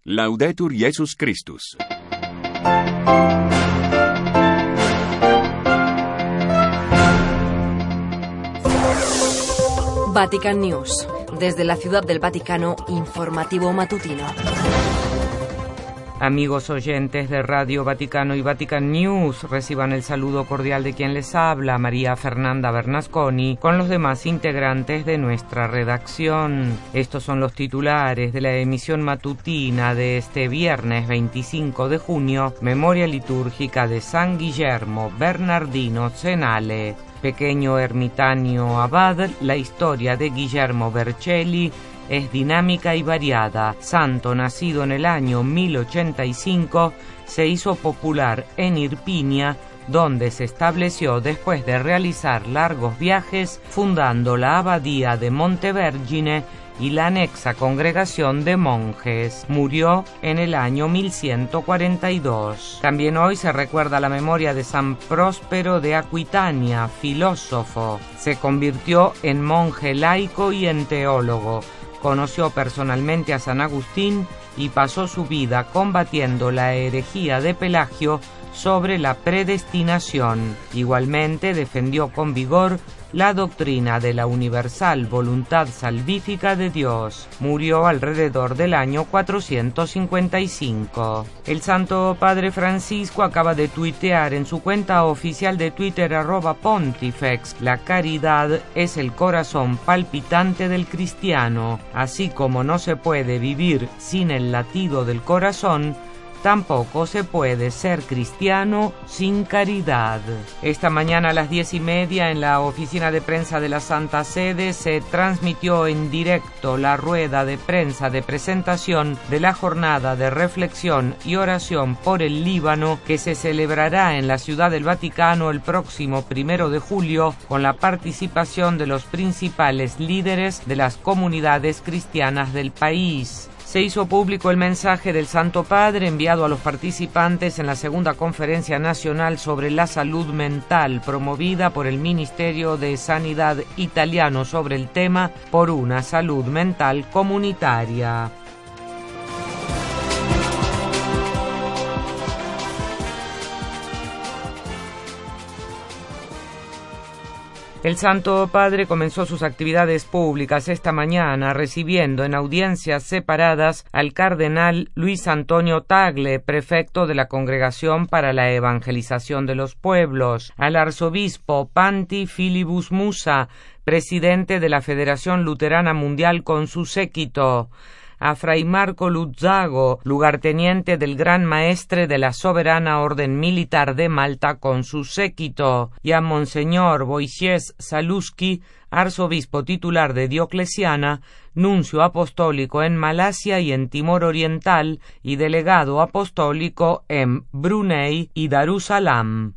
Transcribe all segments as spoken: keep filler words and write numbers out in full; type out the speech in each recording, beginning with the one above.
Laudetur Jesus Christus. Vatican News. Desde la Ciudad del Vaticano, informativo matutino. Amigos oyentes de Radio Vaticano y Vatican News, reciban el saludo cordial de quien les habla, María Fernanda Bernasconi, con los demás integrantes de nuestra redacción. Estos son los titulares de la emisión matutina de este viernes veinticinco de junio, memoria litúrgica de San Guillermo Bernardino Cenale. Pequeño ermitaño abad, la historia de Guillermo Vercelli es dinámica y variada. Santo nacido en el año mil ochenta y cinco, se hizo popular en Irpinia, donde se estableció después de realizar largos viajes, fundando la abadía de Montevergine y la anexa congregación de monjes. Murió en el año mil ciento cuarenta y dos. También hoy se recuerda la memoria de San Próspero de Aquitania, filósofo. Se convirtió en monje laico y en teólogo. Conoció personalmente a San Agustín y pasó su vida combatiendo la herejía de Pelagio sobre la predestinación. Igualmente defendió con vigor la doctrina de la universal voluntad salvífica de Dios. Murió alrededor del año cuatrocientos cincuenta y cinco. El Santo Padre Francisco acaba de tuitear en su cuenta oficial de Twitter arroba Pontifex: la caridad es el corazón palpitante del cristiano. Así como no se puede vivir sin el latido del corazón, tampoco se puede ser cristiano sin caridad. Esta mañana a las diez y media en la oficina de prensa de la Santa Sede se transmitió en directo la rueda de prensa de presentación de la jornada de reflexión y oración por el Líbano que se celebrará en la Ciudad del Vaticano el próximo primero de julio con la participación de los principales líderes de las comunidades cristianas del país. Se hizo público el mensaje del Santo Padre enviado a los participantes en la segunda Conferencia Nacional sobre la Salud Mental, promovida por el Ministerio de Sanidad italiano sobre el tema Por una salud mental comunitaria. El Santo Padre comenzó sus actividades públicas esta mañana recibiendo en audiencias separadas al cardenal Luis Antonio Tagle, prefecto de la Congregación para la Evangelización de los Pueblos, al arzobispo Panti Filibus Musa, presidente de la Federación Luterana Mundial con su séquito, a Fray Marco Luzzago, lugarteniente del Gran Maestre de la Soberana Orden Militar de Malta con su séquito, y a Monseñor Wojciech Zaluski, arzobispo titular de Diocleciana, nuncio apostólico en Malasia y en Timor Oriental y delegado apostólico en Brunei y Darussalam.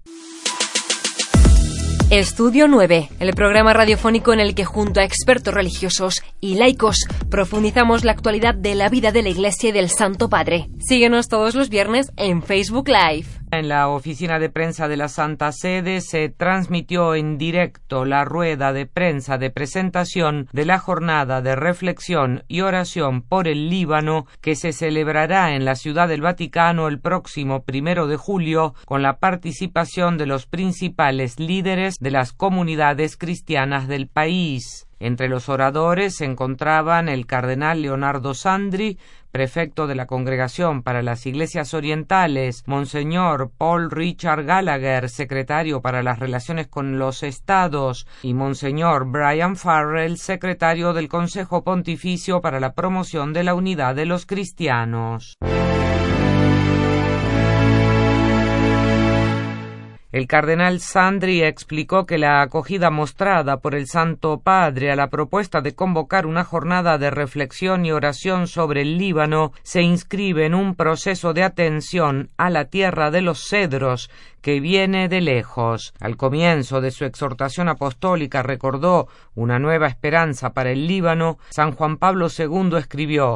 Estudio nueve, el programa radiofónico en el que junto a expertos religiosos y laicos profundizamos la actualidad de la vida de la Iglesia y del Santo Padre. Síguenos todos los viernes en Facebook Live. En la oficina de prensa de la Santa Sede se transmitió en directo la rueda de prensa de presentación de la jornada de reflexión y oración por el Líbano que se celebrará en la Ciudad del Vaticano el próximo primero de julio con la participación de los principales líderes de las comunidades cristianas del país. Entre los oradores se encontraban el cardenal Leonardo Sandri, prefecto de la Congregación para las Iglesias Orientales, Monseñor Paul Richard Gallagher, secretario para las Relaciones con los Estados, y Monseñor Brian Farrell, secretario del Consejo Pontificio para la Promoción de la Unidad de los Cristianos. El cardenal Sandri explicó que la acogida mostrada por el Santo Padre a la propuesta de convocar una jornada de reflexión y oración sobre el Líbano se inscribe en un proceso de atención a la tierra de los cedros que viene de lejos. Al comienzo de su exhortación apostólica recordó una nueva esperanza para el Líbano. San Juan Pablo segundo escribió: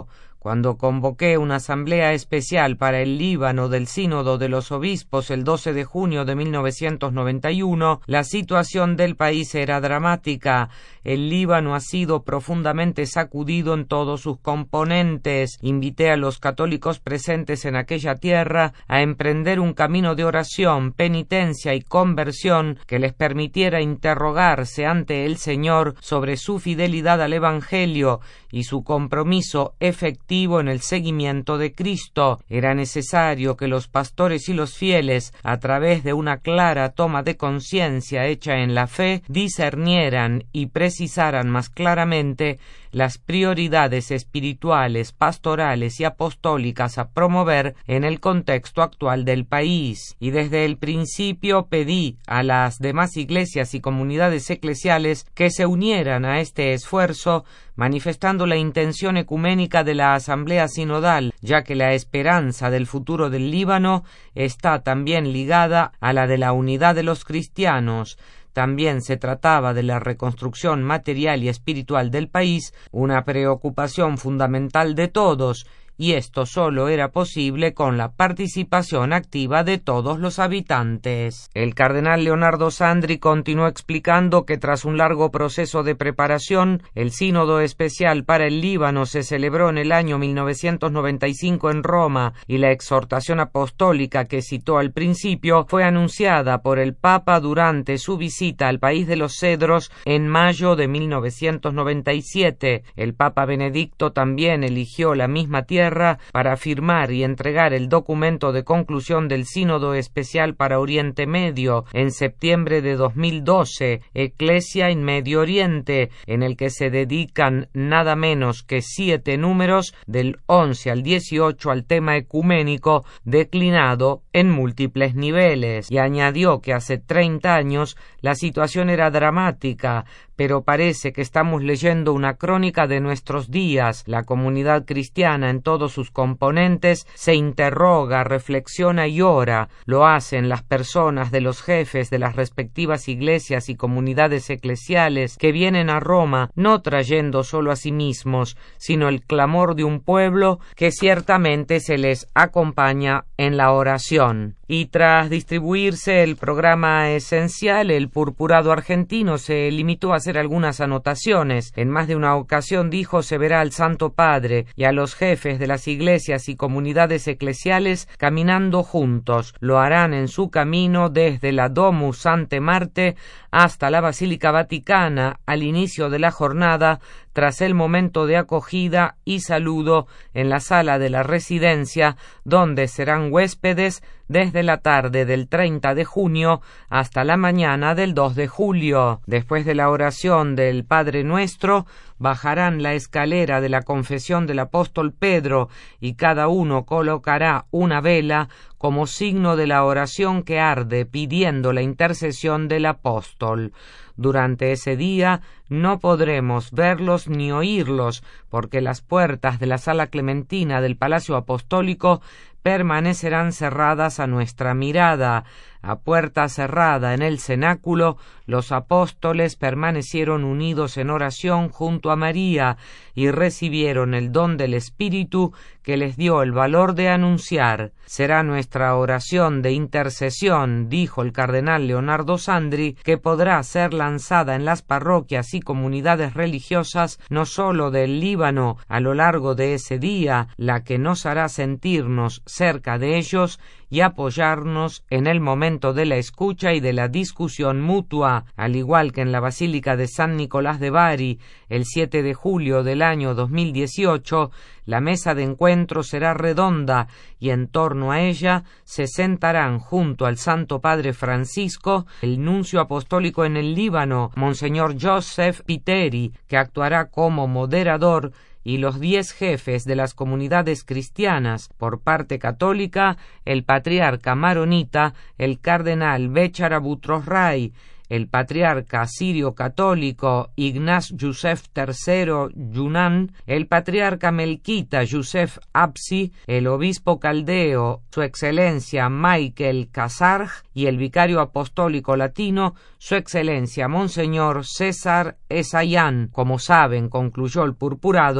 Cuando convoqué una asamblea especial para el Líbano del Sínodo de los Obispos el doce de junio de mil novecientos noventa y uno, la situación del país era dramática. El Líbano ha sido profundamente sacudido en todos sus componentes. Invité a los católicos presentes en aquella tierra a emprender un camino de oración, penitencia y conversión que les permitiera interrogarse ante el Señor sobre su fidelidad al Evangelio y su compromiso efectivo en el seguimiento de Cristo. Era necesario que los pastores y los fieles, a través de una clara toma de conciencia hecha en la fe, discernieran y precisaran más claramente las prioridades espirituales, pastorales y apostólicas a promover en el contexto actual del país. Y desde el principio pedí a las demás iglesias y comunidades eclesiales que se unieran a este esfuerzo, manifestando la intención ecuménica de la Asamblea Sinodal, ya que la esperanza del futuro del Líbano está también ligada a la de la unidad de los cristianos. También se trataba de la reconstrucción material y espiritual del país, una preocupación fundamental de todos, y esto solo era posible con la participación activa de todos los habitantes. El cardenal Leonardo Sandri continuó explicando que tras un largo proceso de preparación, el Sínodo Especial para el Líbano se celebró en el año mil novecientos noventa y cinco en Roma, y la exhortación apostólica que citó al principio fue anunciada por el Papa durante su visita al país de los Cedros en mayo de mil novecientos noventa y siete. El Papa Benedicto también eligió la misma tierra para firmar y entregar el documento de conclusión del Sínodo Especial para Oriente Medio en septiembre de dos mil doce, Ecclesia in Medio Oriente, en el que se dedican nada menos que siete números del once al dieciocho al tema ecuménico declinado en múltiples niveles, y añadió que hace treinta años la situación era dramática, pero parece que estamos leyendo una crónica de nuestros días. La comunidad cristiana en todos sus componentes se interroga, reflexiona y ora. Lo hacen las personas de los jefes de las respectivas iglesias y comunidades eclesiales que vienen a Roma no trayendo solo a sí mismos, sino el clamor de un pueblo que ciertamente se les acompaña en la oración. Y tras distribuirse el programa esencial, el purpurado argentino se limitó a hacer algunas anotaciones. En más de una ocasión dijo se verá al Santo Padre y a los jefes de las iglesias y comunidades eclesiales caminando juntos. Lo harán en su camino desde la Domus Ante Marte hasta la Basílica Vaticana al inicio de la jornada, tras el momento de acogida y saludo en la sala de la residencia, donde serán huéspedes desde la tarde del treinta de junio hasta la mañana del dos de julio. Después de la oración del Padre Nuestro, bajarán la escalera de la confesión del apóstol Pedro y cada uno colocará una vela como signo de la oración que arde pidiendo la intercesión del apóstol. Durante ese día no podremos verlos ni oírlos, porque las puertas de la sala clementina del Palacio Apostólico permanecerán cerradas a nuestra mirada. A puerta cerrada en el cenáculo, los apóstoles permanecieron unidos en oración junto a María y recibieron el don del Espíritu que les dio el valor de anunciar. Será nuestra oración de intercesión, dijo el cardenal Leonardo Sandri, que podrá ser lanzada en las parroquias y comunidades religiosas no sólo del Líbano a lo largo de ese día, la que nos hará sentirnos cerca de ellos y apoyarnos en el momento de la escucha y de la discusión mutua, al igual que en la Basílica de San Nicolás de Bari, el siete de julio del año dos mil dieciocho, la mesa de encuentro será redonda y en torno a ella se sentarán junto al Santo Padre Francisco el nuncio apostólico en el Líbano, Monseñor Joseph Piteri, que actuará como moderador, y los diez jefes de las comunidades cristianas. Por parte católica, el patriarca maronita, el cardenal Béchara Butros Ray, el patriarca sirio-católico Ignaz Yusef tercero Yunan, el patriarca melquita Yusef Absi, el obispo caldeo Su Excelencia Michael Casarj y el vicario apostólico latino Su Excelencia Monseñor César Esayán. Como saben, concluyó el purpurado,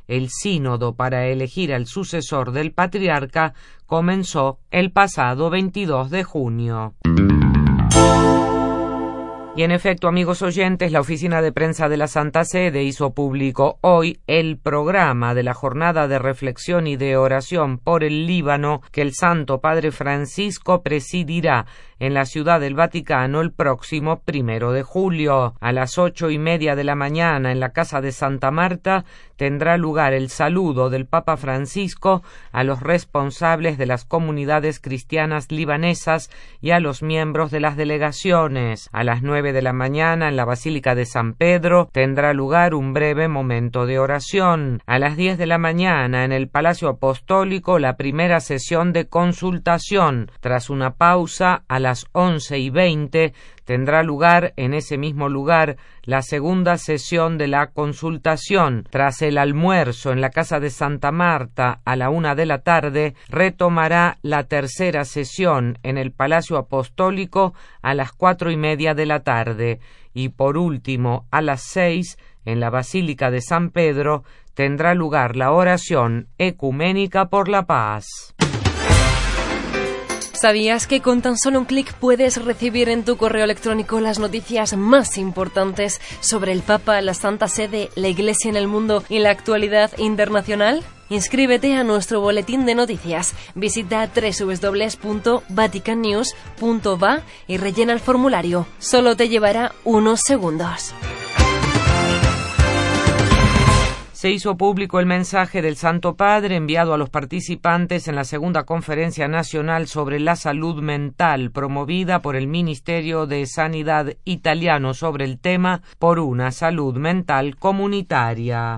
el sínodo para elegir al sucesor del patriarca comenzó el pasado veintidós de junio. Y en efecto, amigos oyentes, la Oficina de Prensa de la Santa Sede hizo público hoy el programa de la jornada de reflexión y de oración por el Líbano que el Santo Padre Francisco presidirá en la Ciudad del Vaticano el próximo primero de julio. A las ocho y media de la mañana en la Casa de Santa Marta tendrá lugar el saludo del Papa Francisco a los responsables de las comunidades cristianas libanesas y a los miembros de las delegaciones. A las nueve de la mañana en la Basílica de San Pedro tendrá lugar un breve momento de oración. A las diez de la mañana en el Palacio Apostólico la primera sesión de consultación. Tras una pausa, a las once y veinte tendrá lugar en ese mismo lugar la segunda sesión de la consultación. Tras el almuerzo en la Casa de Santa Marta a la una de la tarde, retomará la tercera sesión en el Palacio Apostólico a las cuatro y media de la tarde. Y por último, a las seis, en la Basílica de San Pedro, tendrá lugar la oración ecuménica por la paz. ¿Sabías que con tan solo un clic puedes recibir en tu correo electrónico las noticias más importantes sobre el Papa, la Santa Sede, la Iglesia en el mundo y la actualidad internacional? Inscríbete a nuestro boletín de noticias. Visita doble u doble u doble u punto vatican news punto va y rellena el formulario. Solo te llevará unos segundos. Se hizo público el mensaje del Santo Padre enviado a los participantes en la segunda Conferencia Nacional sobre la Salud Mental promovida por el Ministerio de Sanidad italiano sobre el tema Por una salud mental comunitaria.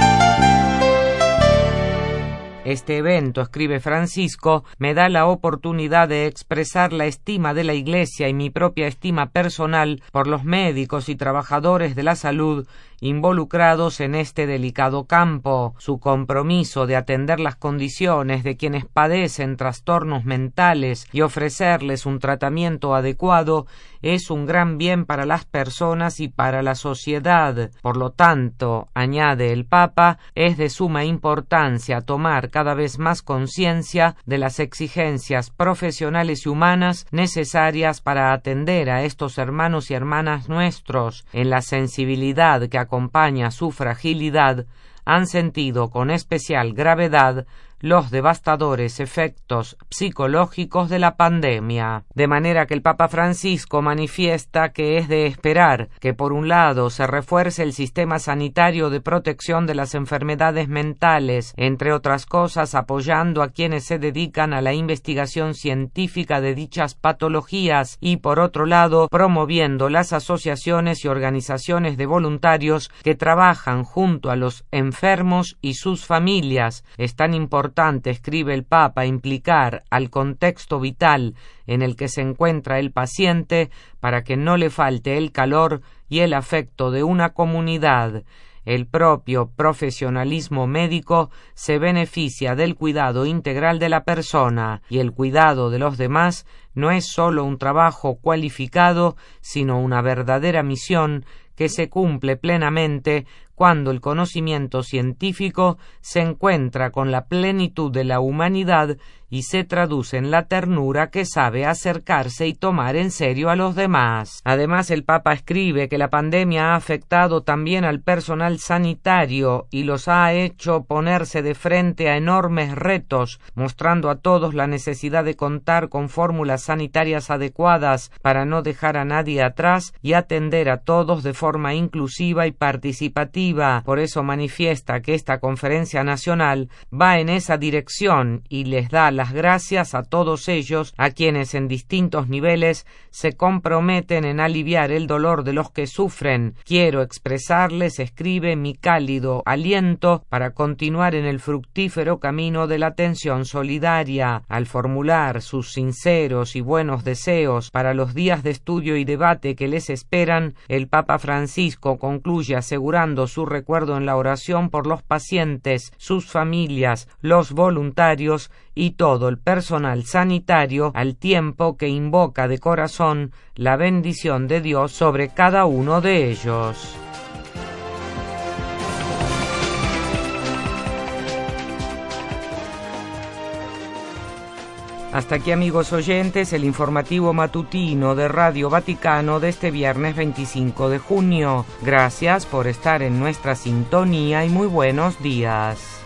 Este evento, escribe Francisco, me da la oportunidad de expresar la estima de la Iglesia y mi propia estima personal por los médicos y trabajadores de la salud involucrados en este delicado campo. Su compromiso de atender las condiciones de quienes padecen trastornos mentales y ofrecerles un tratamiento adecuado es un gran bien para las personas y para la sociedad. Por lo tanto, añade el Papa, es de suma importancia tomar cada vez más conciencia de las exigencias profesionales y humanas necesarias para atender a estos hermanos y hermanas nuestros. En la sensibilidad que acompaña su fragilidad, han sentido con especial gravedad los devastadores efectos psicológicos de la pandemia. De manera que el Papa Francisco manifiesta que es de esperar que por un lado se refuerce el sistema sanitario de protección de las enfermedades mentales, entre otras cosas apoyando a quienes se dedican a la investigación científica de dichas patologías y por otro lado promoviendo las asociaciones y organizaciones de voluntarios que trabajan junto a los enfermos y sus familias. Es tan importante, escribe el Papa, implicar al contexto vital en el que se encuentra el paciente para que no le falte el calor y el afecto de una comunidad. El propio profesionalismo médico se beneficia del cuidado integral de la persona y el cuidado de los demás no es solo un trabajo cualificado, sino una verdadera misión que se cumple plenamente cuando el conocimiento científico se encuentra con la plenitud de la humanidad y se traduce en la ternura que sabe acercarse y tomar en serio a los demás. Además, el Papa escribe que la pandemia ha afectado también al personal sanitario y los ha hecho ponerse de frente a enormes retos, mostrando a todos la necesidad de contar con fórmulas sanitarias adecuadas para no dejar a nadie atrás y atender a todos de forma inclusiva y participativa. Por eso manifiesta que esta conferencia nacional va en esa dirección y les da las gracias a todos ellos, a quienes en distintos niveles se comprometen en aliviar el dolor de los que sufren. Quiero expresarles, escribe, mi cálido aliento para continuar en el fructífero camino de la atención solidaria. Al formular sus sinceros y buenos deseos para los días de estudio y debate que les esperan, el Papa Francisco concluye asegurando su recuerdo en la oración por los pacientes, sus familias, los voluntarios y todo el personal sanitario, al tiempo que invoca de corazón la bendición de Dios sobre cada uno de ellos. Hasta aquí, amigos oyentes, el informativo matutino de Radio Vaticano de este viernes veinticinco de junio. Gracias por estar en nuestra sintonía y muy buenos días.